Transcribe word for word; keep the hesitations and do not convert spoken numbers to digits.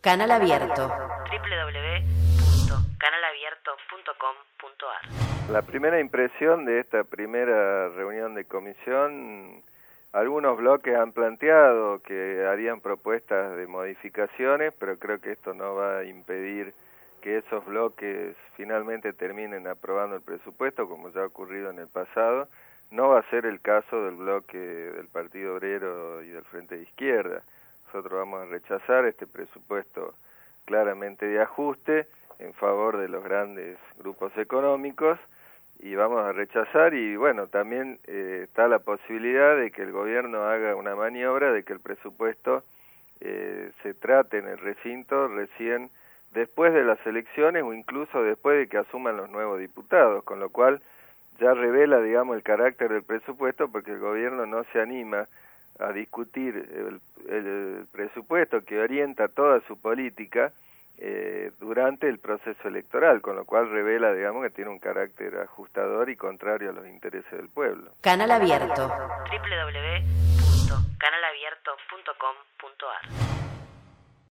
Canal Abierto. doble u doble u doble u punto canal abierto punto com punto a r. La primera impresión de esta primera reunión de comisión, algunos bloques han planteado que harían propuestas de modificaciones, pero creo que esto no va a impedir que esos bloques finalmente terminen aprobando el presupuesto, como ya ha ocurrido en el pasado. No va a ser el caso del bloque del Partido Obrero y del Frente de Izquierda. Nosotros vamos a rechazar este presupuesto claramente de ajuste en favor de los grandes grupos económicos y vamos a rechazar y bueno, también eh, está la posibilidad de que el gobierno haga una maniobra de que el presupuesto eh, se trate en el recinto recién después de las elecciones o incluso después de que asuman los nuevos diputados, con lo cual ya revela, digamos, el carácter del presupuesto porque el gobierno no se anima a discutir el, el presupuesto que orienta toda su política eh, durante el proceso electoral, con lo cual revela, digamos, que tiene un carácter ajustador y contrario a los intereses del pueblo. Canal Abierto. doble u doble u doble u punto canal abierto punto com punto a r.